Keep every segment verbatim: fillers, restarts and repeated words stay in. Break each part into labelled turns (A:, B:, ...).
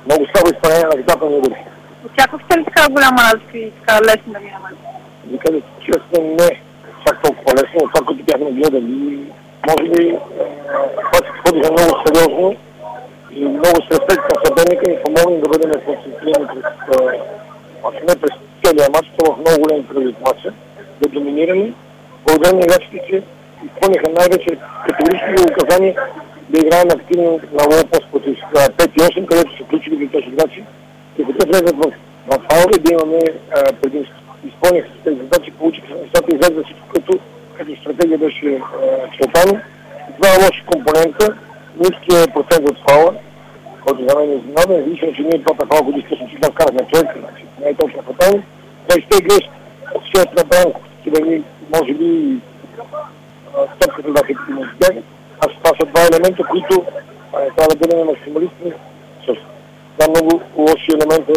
A: много слабо изпълнение на наказателни удари.
B: Очаквахте ли така голяма разлика и така лесно да минаме?
A: Вика ли, честно не чак толкова лесно, но това, което бяхме гледали, може би това се подходиха много сериозно и много с респект към съперника ни помогна да бъдем концентрирани през, ако не през целия матч, то в много големи преди матча, да доминираме. Благодаря на играчите, че изпълниха най-вече категорични указания да играем активно на лоу-пост против пет и осем, където са ключови тези играчи. И като влезат в, в фаули, да имаме предимство. Изпълниха с тези задачи, получиха се нещата и излезе всичко, като, като стратегия беше чертано. Това е лоша компонента, ниският процент от фаула, който за мен е изненадан. Виждам, че ние двата фаула годишно че там вкарахме тройка, значи не е точно фатално. Той ще игреш шест на Бранко, да ни може би стъпката да се избяга. Аз това са два елемента, които трябва да бъдем максималисти с това много лоши елемента,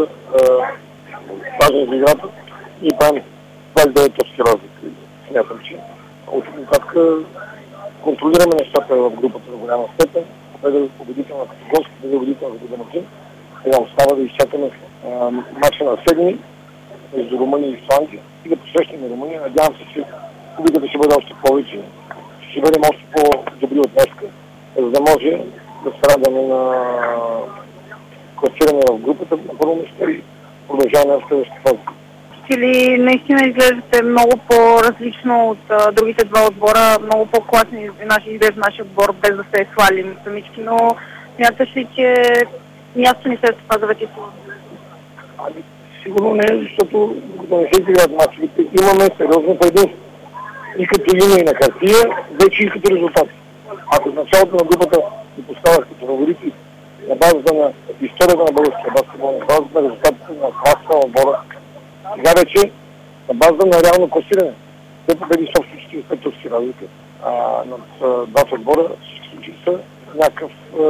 A: важен за играта и правим двадесет и девет точки разлика. Смятам, че от нататък контролираме нещата в групата на голяма степен, победа победителна като гост, победа победителна като домакин. Сега остава да изчакаме матча на седми между Румъния и Исландия и да посрещнем Румъния. Надявам се, че публиката ще бъде още повече, ще бъдем още по-добри от днеска, за да може да се радваме на класиране в групата на първо место и продължаваме в следващата фаза.
B: Или наистина изглеждате много по-различно от а, другите два отбора, много по-класни наши изглежда нашия отбор, без да се свалим самички, но смяташ ли, че място ни се това за вече?
A: Ами, сигурно не, защото докато не се изиграят мачовете, имаме сериозно предимство. И като име и на хартия, вече и като резултат. Ако в началото на групата ни поставях като фаворити на базата на историята на българския баскетбол, на базата на резултатите на класа на отбора, сега вече на базата на реално класиране. Те победи с общо четиридесет и пет точки разлика. А над двата отбора всички случаи са някакъв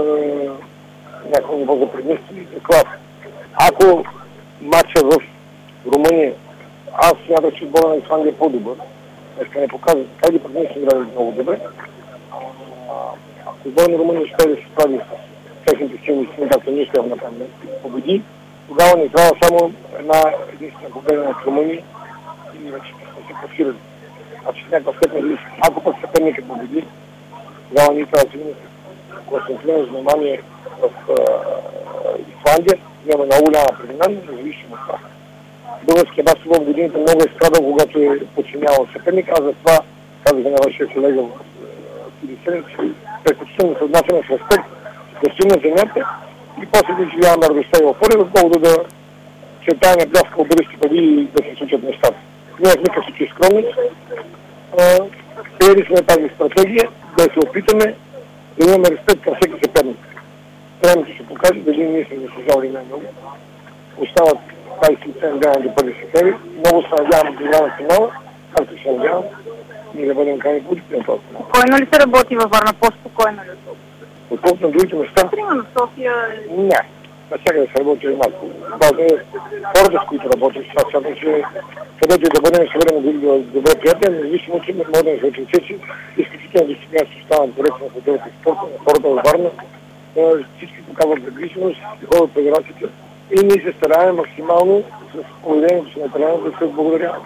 A: някакво ниво за предимство и за клас. Ако матча в Румъния, аз смятах, че отбора на Исландия е по-добър. Днеска не показва как ги предимно са играли много добре. Ако отбора на Румъния ще да се справи с техните силни сили, както ние ще направим да победи, тогава ни трябва само една единствена победа на Румъния и вече сме се класирали. Значи в някаква степен, ако пък съперника победи, тогава ние трябва да се концентрираме внимание в Исландия. Имаме много голяма предина, независимо от това. Българския баскетбол в годините много е страдал, когато е подчинявал съперник. Аз затова казах на вашия колега в Филисен, че предпочитам да се отнасяме с респект, да стоим на земята и после да изживяваме радостта и еуфория, отколкото да чертаем бляскаво бъдеще преди да се случат нещата. Ние в никакъв случай скромни. Приели сме тази стратегия, да се опитаме да имаме респект към всеки съперник. Времето ще покаже дали ние сме заслужавали най-много. Остават двадесет и седем дена до първи септември. Много се надявам да играем финала, както се надявам ние да бъдем крайни получители на това финал.
B: Спокойно ли се работи във Варна? По-спокойно ли?
A: Отколкото на другите места?
B: Примерно София...
A: Не. Навсякъде се работи малко. Важно е хората, с които работим. Аз смятам, че където и да бъдем, ще бъдем добре приятели, независимо, че може да се отрече, че изключително дисциплина ще стана директно на отделите спорта, на хората във Варна. Всички показват загриженост, ходят по играчите и ние се стараем максимално с поведението си на терена да се благодаряваме.